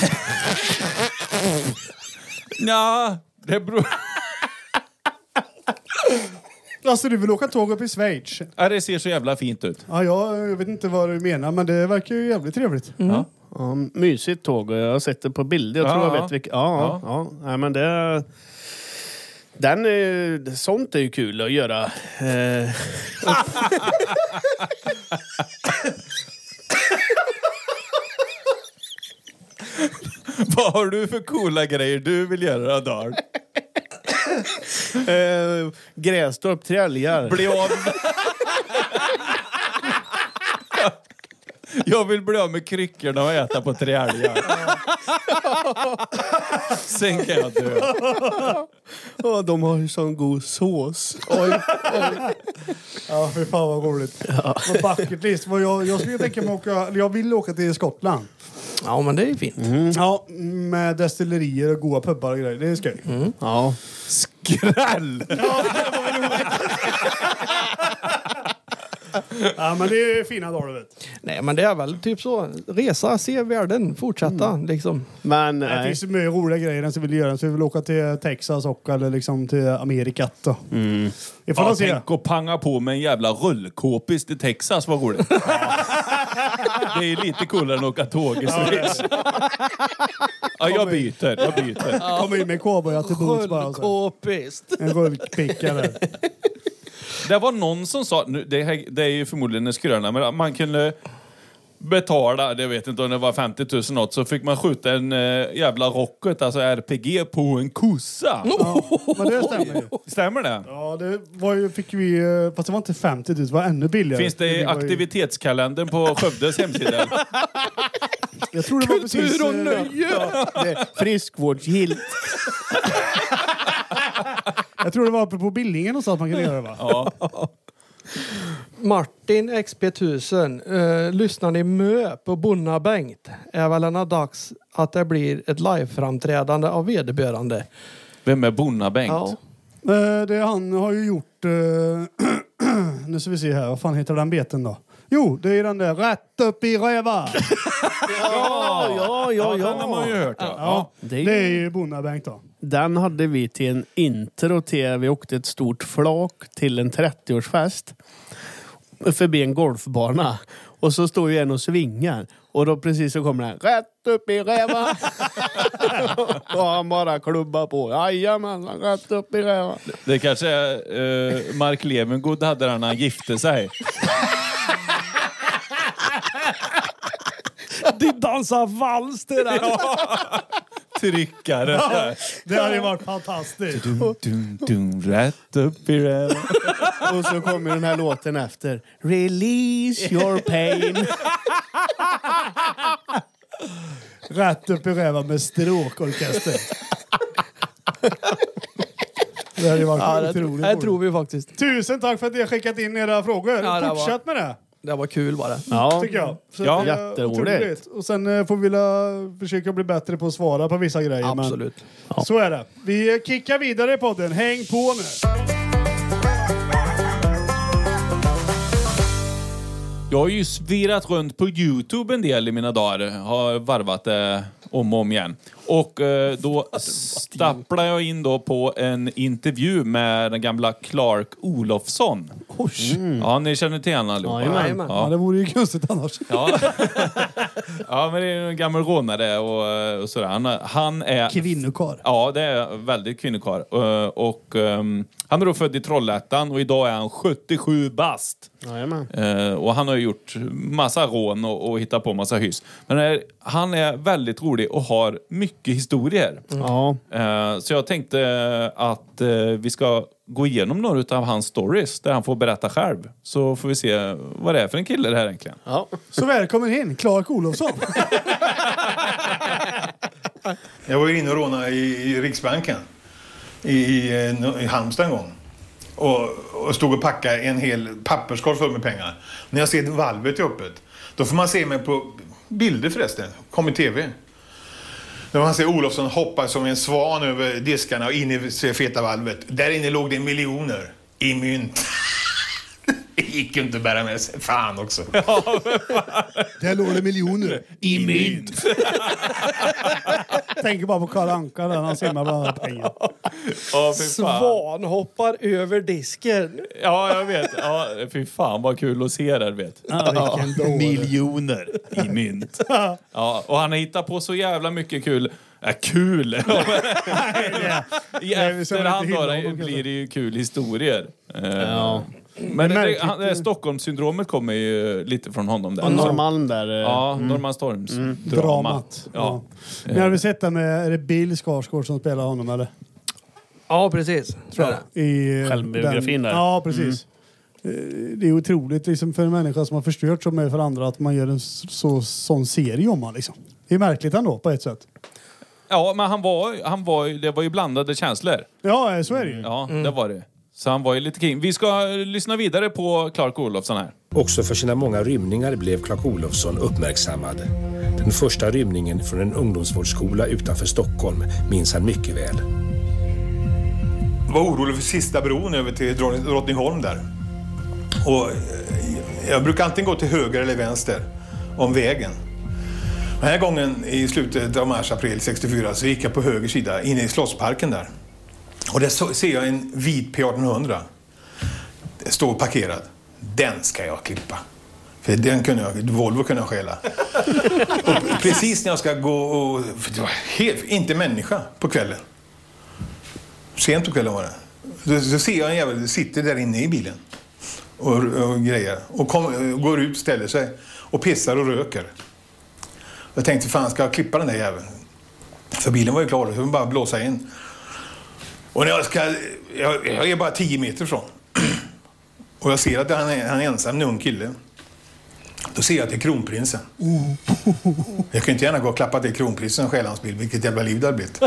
Ja, det beror... Alltså du vill åka tåg upp i Schweiz? Ja, det ser så jävla fint ut. Ja, jag vet inte vad du menar, men det verkar ju jävligt trevligt. Ja. Ja, mysigt tåg. Jag har sett det på bilder. Jag tror Ja, jag ja. vet vilket. Ja, ja. ja. Nej, men det... Den är, sånt är ju kul att göra. Eh, Vad har du för coola grejer du vill göra, Dar? eh, Grästorp till älgar. Bli av... Jag vill bli av med kryckorna och äta på tre älgar. Sen kan jag dö. Ja, de har ju sån god sås. Oj, oj. Ja, för fan vad roligt. Ja. Bucket list. Vad jag, jag skulle tänka mig åka, eller jag vill åka till Skottland. Ja, men det är fint. Ja, med destillerier och goda pubbar och grejer. Det är skoj. Mm. Ja. Skräll! Ja, men det är fina dagar, du vet. Nej, men det är väl typ så. Resa, se världen, fortsätta liksom. Men Det nej. finns ju mycket roliga grejer än som vill göra. Så vi vill åka till Texas och eller liksom till Amerikat då. Mm. Ifall Ja, man ser. tänk att panga på med en jävla rullkåpis till Texas, vad roligt. Det är lite coolare än att åka tåg i Schweiz. Ja, jag byter, jag byter. Kommer in med cowboyar till boots bara. och så. Rullkåpist. En rullpickare. Det var någon som sa, nu, det, här, det är ju förmodligen en skröna, men man kunde betala, det vet inte om det var femtio tusen något, så fick man skjuta en äh, jävla rocket, alltså R P G, på en kossa. Ja, men det stämmer ju. Stämmer det? Ja, det var ju, fick vi, eh, fast det var inte femtio tusen, det var ännu billigare. Finns det i var ju- aktivitetskalendern på Skövdes hemsida? Jag tror det var precis... Kultur och eh, nöje! Det är friskvårdsgilt. Jag tror det var uppe på Billingen och så att man kunde göra det, va? Ja. Martin X P tusen, uh, lyssnar ni mö på Bonna Bengt? Är väl en dags att det blir ett live-framträdande av vederbörande. Vem är Bonna Bengt? Ja. Eh, det han har ju gjort... eh, nu ska vi se här, vad fan heter den beten då? Jo, det är den där rätt upp i röva. Ja, ja, ja, Den har man ju ja. hört. Ja. Ja, Det det är är ju- ju Bonnabengt då. Den hade vi till en intro till. Vi åkte ett stort flak till en trettioårsfest förbi en golfbana. Och så står ju en och svingar. Och då precis så kommer den rätt upp i räva. Och han bara klubbar på. Jajamän, rätt upp i räva. Det kanske är uh, Mark Levengood hade den när han gifte sig. De dansar vals till den. Tryckare. Det hade ju varit fantastiskt. Dum, dum, dum, rätt upp i röven. Och så kommer den här låten efter. Release your pain. Rätt upp i röva med stråkorkester. Det hade ju varit Ja, det, otroligt det roligt. tror vi faktiskt. Tusen tack för att ni har skickat in era frågor. Ja, det var- Fortsätt med det, Det var kul bara. Ja, tycker jag. Så Ja, det är jätteroligt. otroligt. Och sen eh, får vi la, försöka bli bättre på att svara på vissa grejer. Absolut. Men så är det. Vi kickar vidare i podden. Häng på nu. Jag har ju svirrat runt på YouTube en del i mina dagar. Har varvat det om och om igen. Och eh, då stapplar jag in då på en intervju med den gamla Clark Olofsson. Ja, ni känner till honom allihopa. Jajamän. Ja, Ja. det vore ju konstigt annars. Ja. Ja, men det är en gammal rånare och, och sådär. Han, han är... Kvinnokar. Ja, det är väldigt kvinnokar. Uh, och um, han är då född i Trollhättan och idag är han sjuttiosju bast. Jajamän. Uh, och han har gjort massa rån och, och hittat på massa hyss. Men är, han är väldigt rolig och har mycket historier. Ja. Uh, så jag tänkte att uh, vi ska gå igenom några av hans stories där han får berätta själv. Så får vi se vad det är för en kille det här egentligen. Ja. Så välkommen in, Clark Olofsson. Jag var ju inne och rånade i, i Riksbanken i, i, i Halmstad en gång. Och, och stod och packade en hel papperskorg full med pengar. När jag ser valvet är öppet, då får man se mig på bilder förresten. Kom i tv. Då man ser Olofsson hoppa som en svan över diskarna och in i feta valvet. Där inne låg det miljoner i mynt. Det gick ju inte att bära med sig. Fan också. Där låg det miljoner I mynt. Tänker bara på Karl Anka där han simmar bland annat pengar. Ja, fy fan. Svan hoppar över disken. Ja, jag vet. Ja, fy fan vad kul att se det, vet. Ja, vilken dåre. Miljoner i mynt. Ja, och han har hittat på så jävla mycket kul. Ja, kul! I Nej, vi ska väl efterhand inte då, hylla det honom, blir det ju kul historier. Eh, Ja. Men det, märkligt. han, det, Stockholmssyndromet kommer ju lite från honom där. Och Norrmalm där. eh, Ja, Norrmalmstorms Dramat. dramat. Ja. Ja. Men har vi sett det med, är det Bill Skarsgård som spelar honom eller? Ja, precis. Tror jag det. I eh, Självbiografin där. Ja, precis. Eh, Det är otroligt liksom, för en människa som har förstört så mycket för andra att man gör en så, sån serie om man liksom. Det är märkligt ändå på ett sätt. Ja, men han var, han var, ju- det var ju blandade känslor. Ja, så är det ju. Ja, det var det. Så han var ju lite king. Vi ska lyssna vidare på Clark Olofsson här. Också för sina många rymningar blev Clark Olofsson uppmärksammad. Den första rymningen från en ungdomsvårdsskola utanför Stockholm minns han mycket väl. Jag var orolig för sista bron över till Drott- Drottningholm där. Och eh, jag brukar antingen gå till höger eller vänster om vägen. Den här gången i slutet av mars, april sextiofyra så gick jag på höger sida inne i Slottsparken där. Och där så, ser jag en vit P arton hundra. Den står parkerad. Den ska jag klippa. För den kunde jag, Volvo kunde jag stjäla. Och precis när jag ska gå och... För det var helt, inte människa på kvällen. Sent på kvällen var det. Då, så ser jag en jävel sitter där inne i bilen. Och, och grejer. Och kom, går ut, ställer sig. Och pissar och röker. Jag tänkte, fan ska jag klippa den där jäveln? För bilen var ju klar, så jag bara blåsa in. Och när jag ska... Jag, jag är bara tio meter från. Och jag ser att han är, han är ensam, en ung kille. Då ser jag att det är kronprinsen. Jag kan inte gärna gå och klappa till kronprinsen och stjäla hans bil. Vilket jävla liv det har blivit.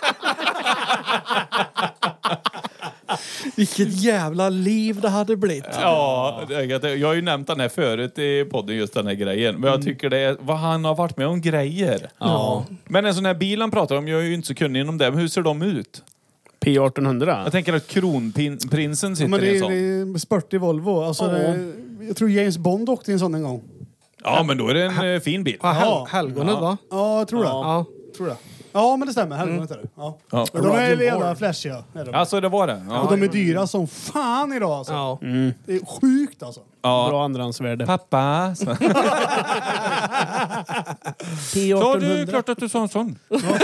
Vilket jävla liv det hade blivit. Ja, jag har ju nämnt den här förut i podden, just den här grejen. Men jag tycker det är vad han har varit med om grejer. Ja. Men en sån här bil han pratar om, jag är ju inte så kunnig inom det. Men hur ser de ut? P arton hundra. Jag tänker att kronprinsen Ja, sitter men det i en är, sån. det är spurtig Volvo. Alltså, Ja. det, jag tror James Bond åkte i en sån en gång. Ja, men då är det en eh, fin bil. Ja, hel- Ja. helgonet Ja. va? Ja, jag tror det. Ja. Tror det. Ja, men det stämmer. Helgonet är det. Ja. Ja. Men de är Radio jävla Borg. flashiga. Är de. Alltså, det var det. Och Ja. de är dyra som fan idag alltså. Ja. Det är sjukt alltså. Ja. Bra andrahandsvärde. Pappa. Så. P Ja, arton det är hundra. klart att du sa en sån.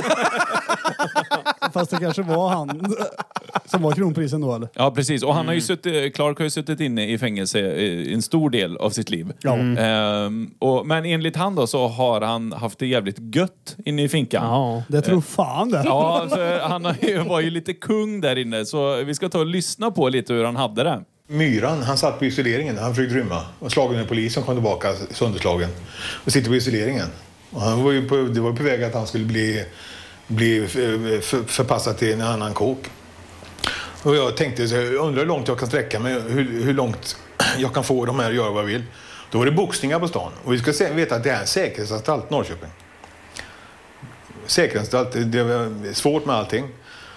Fast det kanske var han som var kronprisen då eller? Ja, precis. Och han har ju suttit, Clark har ju suttit inne i fängelse i en stor del av sitt liv. Ja. Ehm, och, men enligt han då så har han haft det jävligt gött inne i finkan. Ja. Det tror fan det. Ja, alltså, han har ju, var ju lite kung där inne, så vi ska ta och lyssna på lite hur han hade det. Myran, han satt på isoleringen. Han försökte rymma. Och slagen med polisen kom tillbaka sönderslagen. Och sitter på isoleringen. Och han var ju på, det var ju på väg att han skulle bli, bli för, för, förpassad till en annan kåk. Och jag tänkte, så jag undrar hur långt jag kan sträcka mig. Hur, hur långt jag kan få de här att göra vad jag vill. Då var det boxningar på stan. Och vi ska se, veta att det är en säkerhetsanstalt, Norrköping. Säkerhetsanstalt, det var svårt med allting.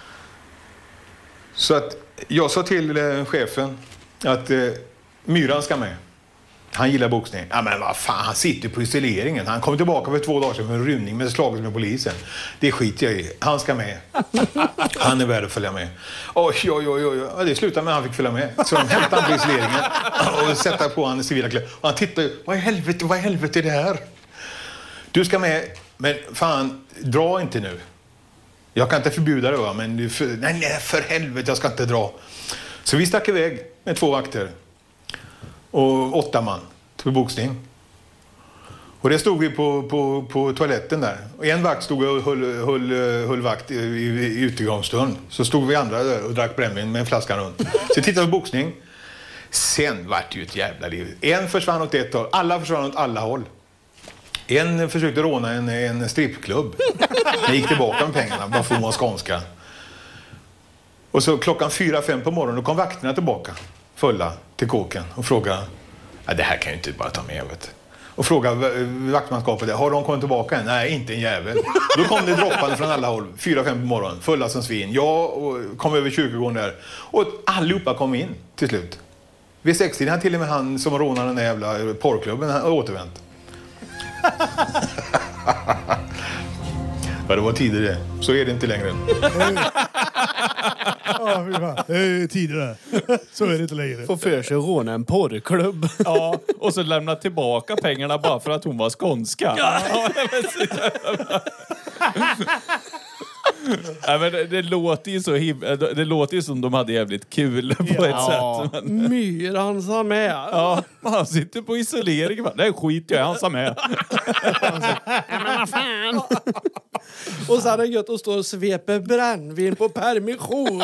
Så att jag sa till eh, chefen att eh, Myran ska med. Han gillar boxning. Ja men vad fan, han sitter på isoleringen. Han kom tillbaka för två dagar sedan för en rymning med slaget med polisen. Det skiter jag i. Han ska med. Han är värd att följa med. Oj, oj, oj, oj. Ja, det slutade med att han fick följa med. Så de hämtade han på isoleringen och sätta på han i civila kläder. Och han tittade, vad i helvete, vad i helvete är det här? Du ska med, men fan, dra inte nu. Jag kan inte förbjuda det, va? Men du för, nej, nej, för helvete, jag ska inte dra. Så vi stack iväg med två vakter. Och åtta man till boxning. Och Och det stod vi på, på, på toaletten där. Och en vakt stod och höll, höll, höll vakt i, i, i utegångsstund. Så stod vi andra där och drack brännvin med en flaska runt. Så tittade vi på boxning. Sen var det ju ett jävla liv. En försvann åt ett håll. Alla försvann åt alla håll. En försökte råna en, en strippklubb. Han gick tillbaka med pengarna. Bara för man skånska. Och så klockan fyra, fem på morgonen. Då kom vakterna tillbaka. Fulla till kåken. Och frågade. Ja, det här kan ju inte bara ta med, vet. Och frågade vaktmanskapet. Har de kommit tillbaka än? Nej, inte en jävel. Då kom det droppande från alla håll. Fyra, fem på morgonen. Fulla som svin. Jag och kom över kyrkogården där. Och allihopa kom in till slut. Vid sextiden hade till och med han som rånade den där jävla porrklubben han återvänt. Ja, det var tider det. Så är det inte längre. Ja, fy fan. Det är tider det. Så är det inte längre. Får för sig råna en porrklubb. Ja, och så lämna tillbaka pengarna bara för att hon var skånska. Ja, ja, men det, det låter ju så him- det låter ju som de hade jävligt kul på Ja. ett sätt. Men, Myran sa med. ja, han sitter på isolering. Det är skit jag han sa med. Och så är det gött att stå och svepa brännvin på permission.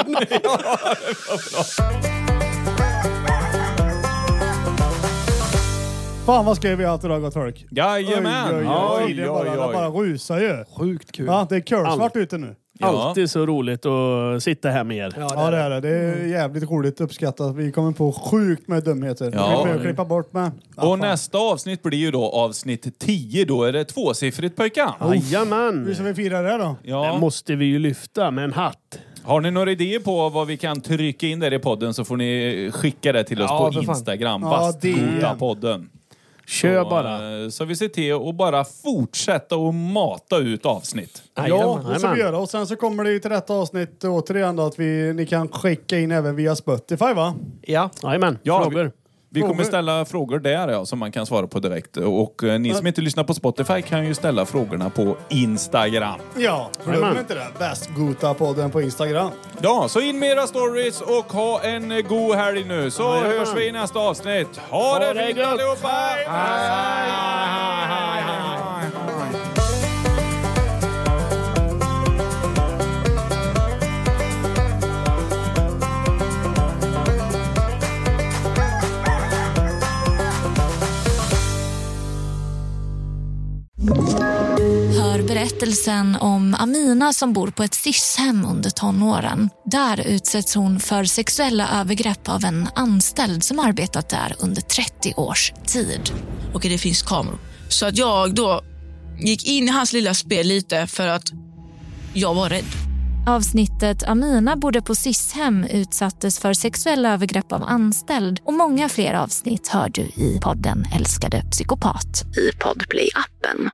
Fan vad skrev vi allt idag, gott folk. Jajamän. Oj, oj, Oj, oj, det bara, oj, det oj. bara rusar ju. Sjukt kul. Ja, det är curlsvart ute nu. Ja. Alltid så roligt att sitta här med er. Ja, det är det. Det är jävligt roligt uppskattat. Vi kommer på sjukt med dumheter. Ja. Vi behöver klippa bort med. Ja, Och fan. nästa avsnitt blir ju då avsnitt tio. Då är det tvåsiffrigt pojkar. Jajamän! Hur ska vi fira det då? Det Ja. måste vi ju lyfta med en hatt. Har ni några idéer på vad vi kan trycka in där i podden så får ni skicka det till oss Ja, på för fan. Instagram. Ja, det är- Bastgoda-podden. Kör Så, bara. eh, Så vi ser till att bara fortsätta och mata ut avsnitt. Ja, Jajamän. det ska vi göra. Och sen så kommer det ju till detta avsnitt återigen då att vi, ni kan skicka in även via Spotify, va? Ja. Jajamän, Ja, frågor. Vi kommer Frågor. ställa frågor där ja, som man kan svara på direkt. Och eh, ni som inte lyssnar på Spotify kan ju ställa frågorna på Instagram. Ja, glöm Jajamän. inte det. Bastgota-podden på Instagram. Ja, så in med era stories och ha en eh, god helg nu. Så Jajamän. hörs vi i nästa avsnitt. Ha, det det fint gött. allihopa! Hej, hej, hej, hej, hej. Hör berättelsen om Amina som bor på ett S I S-hem under tonåren. Där utsätts hon för sexuella övergrepp av en anställd som arbetat där under trettio års tid. Och det finns kameror. Så att jag då gick in i hans lilla spel lite för att jag var rädd. Avsnittet Amina bodde på S I S-hem utsattes för sexuella övergrepp av anställd och många fler avsnitt hör du i podden Älskade psykopat i Podplay-appen.